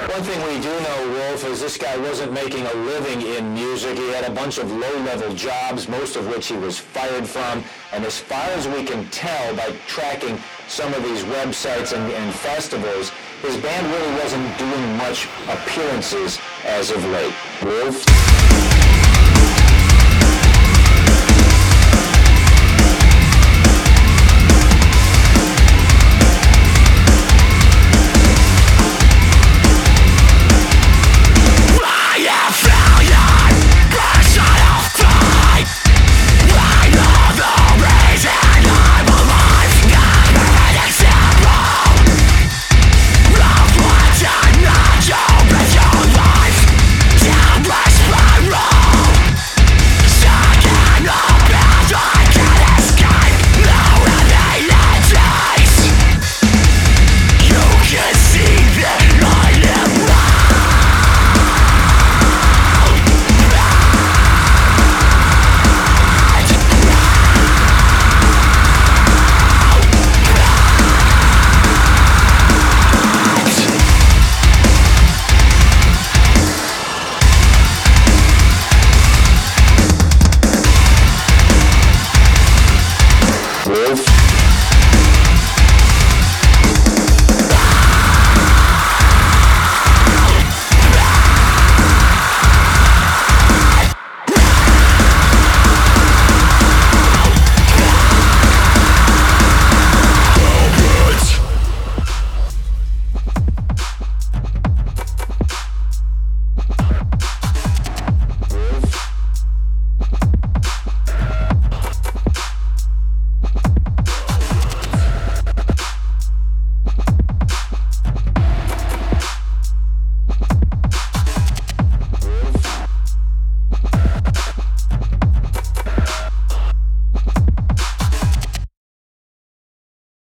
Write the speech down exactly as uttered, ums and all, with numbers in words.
One thing we do know, Wolf, is this guy wasn't making a living in music. He had a bunch of low-level jobs, most of which he was fired from. And as far as we can tell by tracking some of these websites and, and festivals, his band really wasn't doing much appearances as of late. Wolf?